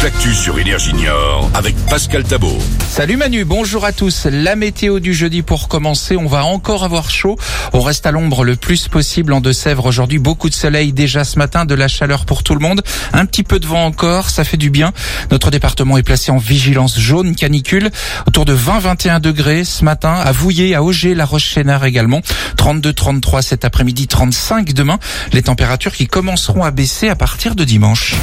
toute l'actu sur Énergie Niort avec Pascal Thabot. Salut Manu, bonjour à tous. La météo du jeudi pour commencer, on va encore avoir chaud. On reste à l'ombre le plus possible en Deux-Sèvres aujourd'hui. Beaucoup de soleil déjà ce matin, de la chaleur pour tout le monde. Un petit peu de vent encore, ça fait du bien. Notre département est placé en vigilance jaune canicule. Autour de 20-21 degrés ce matin à Vouillé, à Auger, La Roche-Chénard également. 32-33 cet après-midi, 35 demain. Les températures qui commenceront à baisser à partir de dimanche.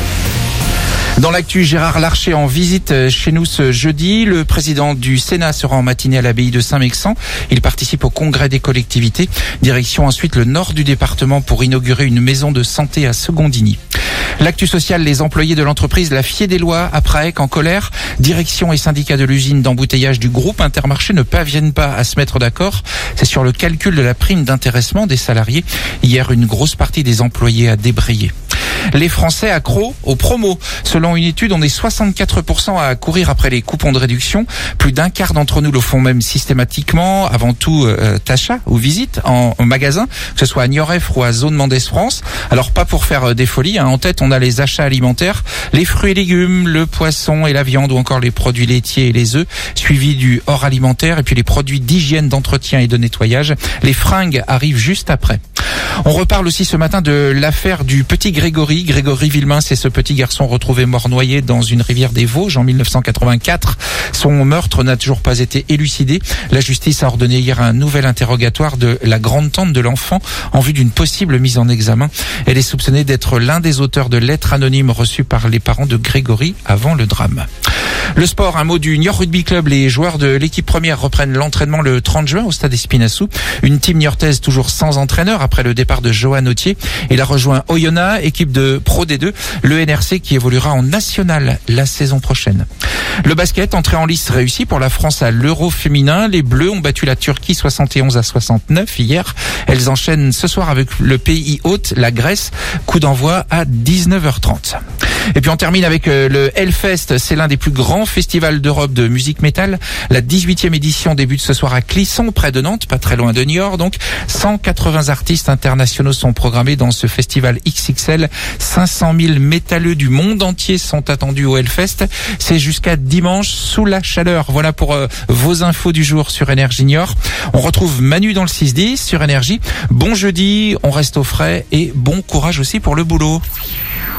Dans l'actu, Gérard Larcher en visite chez nous ce jeudi. Le président du Sénat sera en matinée à l'abbaye de Saint-Mexan. Il participe au congrès des collectivités. Direction ensuite le nord du département pour inaugurer une maison de santé à Secondigny. L'actu sociale, les employés de l'entreprise La Fiédelois à Praec en colère. Direction et syndicats de l'usine d'embouteillage du groupe Intermarché ne parviennent pas à se mettre d'accord. C'est sur le calcul de la prime d'intéressement des salariés. Hier, une grosse partie des employés a débrayé. Les Français accros aux promos. Selon une étude, on est 64% à courir après les coupons de réduction. Plus d'un quart d'entre nous le font même systématiquement, avant tout d'achat ou visite en magasin, que ce soit à Niort-Effre ou à Zone Mendès France. Alors pas pour faire des folies, en tête on a les achats alimentaires, les fruits et légumes, le poisson et la viande ou encore les produits laitiers et les œufs, suivi du hors alimentaire et puis les produits d'hygiène, d'entretien et de nettoyage. Les fringues arrivent juste après. On reparle aussi ce matin de l'affaire du petit Grégory Villemain. C'est ce petit garçon retrouvé mort noyé dans une rivière des Vosges en 1984. Son meurtre n'a toujours pas été élucidé. La justice a ordonné hier un nouvel interrogatoire de la grande-tante de l'enfant en vue d'une possible mise en examen. Elle est soupçonnée d'être l'un des auteurs de lettres anonymes reçues par les parents de Grégory avant le drame. Le sport, un mot du Niort Rugby Club. Les joueurs de l'équipe première reprennent l'entraînement le 30 juin au stade Espinassou. Une team niortaise toujours sans entraîneur après le départ de Johan Autier. Il a rejoint Oyonnax, équipe de Pro D2, le NRC qui évoluera en national la saison prochaine. Le basket, entrée en lice réussie pour la France à l'Euro féminin. Les Bleus ont battu la Turquie 71-69 hier. Elles enchaînent ce soir avec le pays hôte, la Grèce. Coup d'envoi à 19h30. Et puis on termine avec le Hellfest. C'est l'un des plus grands festivals d'Europe de musique métal. La 18e édition débute ce soir à Clisson, près de Nantes, pas très loin de Niort. Donc 180 artistes internationaux sont programmés dans ce festival XXL. 500 000 métalleux du monde entier sont attendus au Hellfest. C'est jusqu'à dimanche sous la chaleur. Voilà pour vos infos du jour sur Énergie Niort. On retrouve Manu dans le 6-10 sur Énergie. Bon jeudi, on reste au frais et bon courage aussi pour le boulot.